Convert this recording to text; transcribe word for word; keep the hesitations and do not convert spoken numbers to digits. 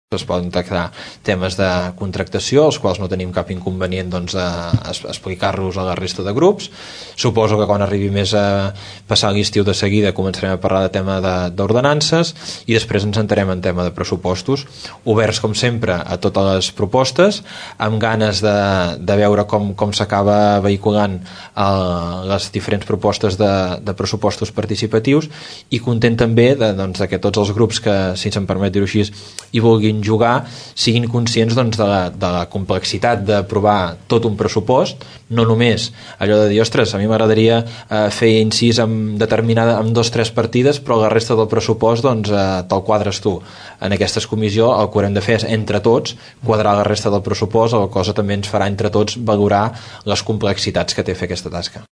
es poden tractar temes de contractació, els quals no tenim cap inconvenient doncs, a, a explicar-los a la resta de grups. Suposo que quan arribi més a passar l'estiu de seguida començarem a parlar de tema d'ordenances i després ens entrarem en tema de pressupostos, oberts com sempre a totes les propostes, amb ganes de, de veure com, com s'acaba vehiculant el, les diferents propostes de, de pressupostos participatius, i content també de, doncs, de que tots els grups que, si se'm permet dir-ho així, hi vulguin jugar, siguin conscients doncs, de, la, de la complexitat d'aprovar tot un pressupost, no només allò de dir, ostres, a mi m'agradaria eh, fer incís en determinada, en dos o tres partides, però la resta del pressupost doncs, eh, te'l quadres tu. En aquesta comissió el que haurem de fer és, entre tots, quadrar la resta del pressupost, la cosa també ens farà entre tots valorar les complexitats que té fer aquesta tasca.